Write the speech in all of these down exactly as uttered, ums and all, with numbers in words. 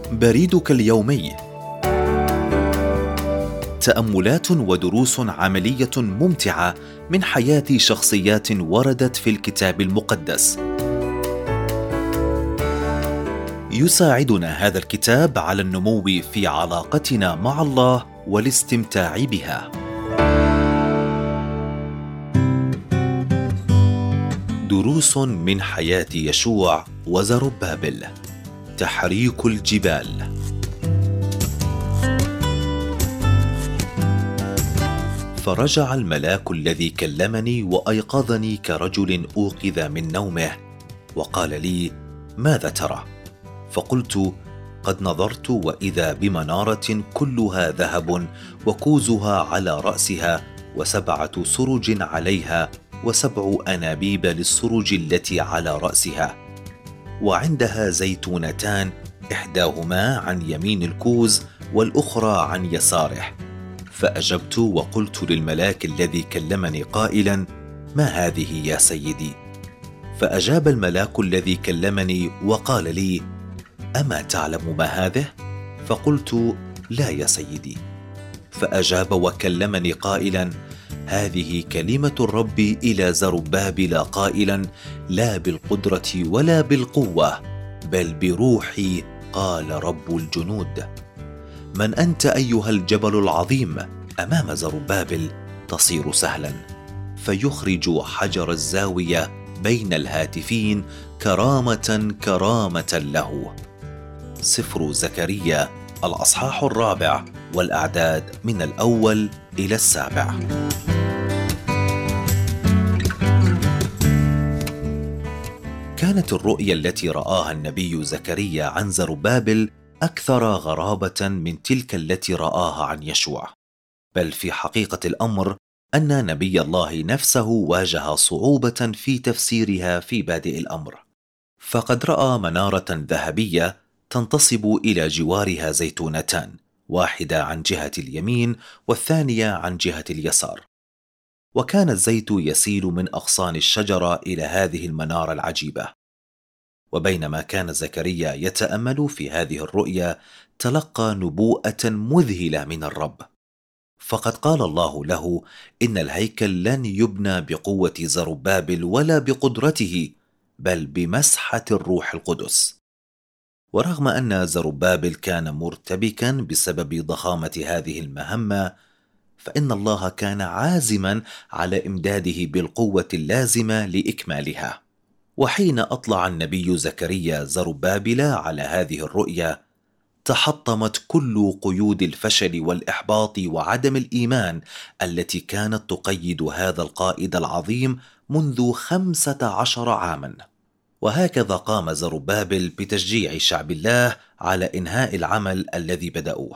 بريدك اليومي. تأملات ودروس عملية ممتعة من حياة شخصيات وردت في الكتاب المقدس. يساعدنا هذا الكتاب على النمو في علاقتنا مع الله والاستمتاع بها. دروس من حياة يشوع وزربابل. تحريك الجبال. فرجع الملاك الذي كلمني وأيقظني كرجل أوقظ من نومه، وقال لي: ماذا ترى؟ فقلت: قد نظرت وإذا بمنارة كلها ذهب وكوزها على رأسها وسبعة سرج عليها وسبع أنابيب للسرج التي على رأسها، وعندها زيتونتان إحداهما عن يمين الكوز والأخرى عن يساره. فأجبت وقلت للملاك الذي كلمني قائلا: ما هذه يا سيدي؟ فأجاب الملاك الذي كلمني وقال لي: أما تعلم ما هذه؟ فقلت: لا يا سيدي. فأجاب وكلمني قائلا: هذه كلمة الرب إلى زربابل قائلا: لا بالقدرة ولا بالقوة بل بروحي، قال رب الجنود. من أنت أيها الجبل العظيم؟ أمام زربابل تصير سهلا، فيخرج حجر الزاوية بين الهاتفين كرامة كرامة له. سفر زكريا الأصحاح الرابع والأعداد من الأول إلى السابع. كانت الرؤيا التي رآها النبي زكريا عن زربابل أكثر غرابة من تلك التي رآها عن يشوع، بل في حقيقة الأمر أن نبي الله نفسه واجه صعوبة في تفسيرها في بادئ الأمر. فقد رأى منارة ذهبية تنتصب إلى جوارها زيتونتان، واحدة عن جهة اليمين والثانية عن جهة اليسار، وكان الزيت يسيل من أغصان الشجرة إلى هذه المنارة العجيبة. وبينما كان زكريا يتأمل في هذه الرؤيا، تلقى نبوءة مذهلة من الرب، فقد قال الله له: إن الهيكل لن يبنى بقوة زربابل ولا بقدرته، بل بمسحة الروح القدس. ورغم أن زربابل كان مرتبكا بسبب ضخامة هذه المهمة، فإن الله كان عازما على إمداده بالقوة اللازمة لإكمالها. وحين أطلع النبي زكريا زربابل على هذه الرؤيا، تحطمت كل قيود الفشل والإحباط وعدم الإيمان التي كانت تقيد هذا القائد العظيم منذ خمسة عشر عاما. وهكذا قام زربابل بتشجيع شعب الله على إنهاء العمل الذي بدأوه.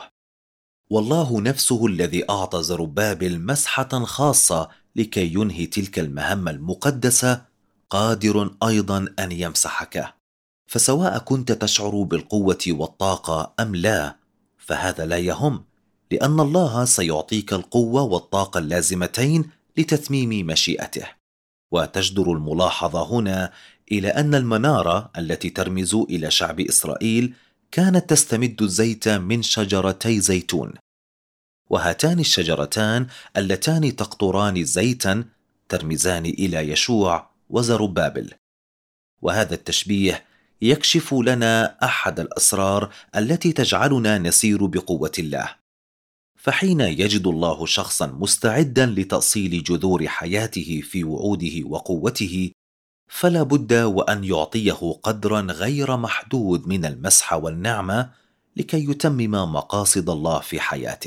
والله نفسه الذي أعطى زربابل مسحة خاصة لكي ينهي تلك المهمة المقدسة قادر أيضا أن يمسحك. فسواء كنت تشعر بالقوة والطاقة أم لا، فهذا لا يهم، لأن الله سيعطيك القوة والطاقة اللازمتين لتتميم مشيئته. وتجدر الملاحظة هنا إلى أن المنارة التي ترمز إلى شعب إسرائيل كانت تستمد الزيت من شجرتي زيتون، وهاتان الشجرتان اللتان تقطران زيتا ترمزان إلى يشوع وزربابل. وهذا التشبيه يكشف لنا أحد الأسرار التي تجعلنا نسير بقوة الله. فحين يجد الله شخصا مستعدا لتأصيل جذور حياته في وعوده وقوته، فلا بد وأن يعطيه قدرا غير محدود من المسحة والنعمة لكي يتمم مقاصد الله في حياته.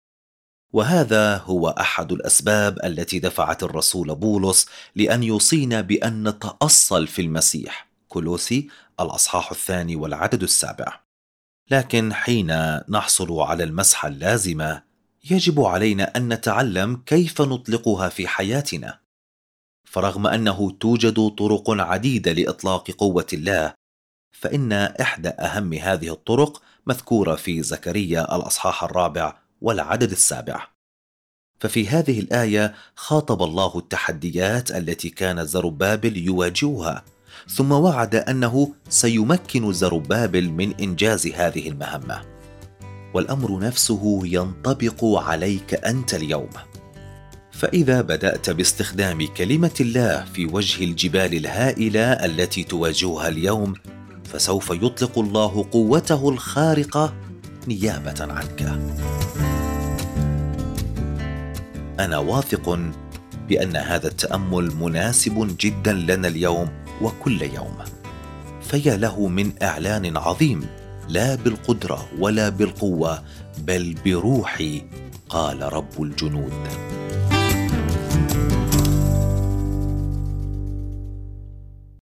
وهذا هو أحد الأسباب التي دفعت الرسول بولس لأن يوصينا بأن نتأصل في المسيح، كولوسي الأصحاح الثاني والعدد السابع. لكن حين نحصل على المسحة اللازمة، يجب علينا أن نتعلم كيف نطلقها في حياتنا. فرغم أنه توجد طرق عديدة لإطلاق قوة الله، فإن إحدى أهم هذه الطرق مذكورة في زكريا الأصحاح الرابع والعدد السابع. ففي هذه الآية خاطب الله التحديات التي كان زربابل يواجهها، ثم وعد أنه سيمكن زربابل من إنجاز هذه المهمة. والأمر نفسه ينطبق عليك أنت اليوم، فإذا بدأت باستخدام كلمة الله في وجه الجبال الهائلة التي تواجهها اليوم، فسوف يطلق الله قوته الخارقة نيابة عنك. أنا واثق بأن هذا التأمل مناسب جدا لنا اليوم وكل يوم، فيا له من إعلان عظيم، لا بالقدرة ولا بالقوة بل بروحي، قال رب الجنود.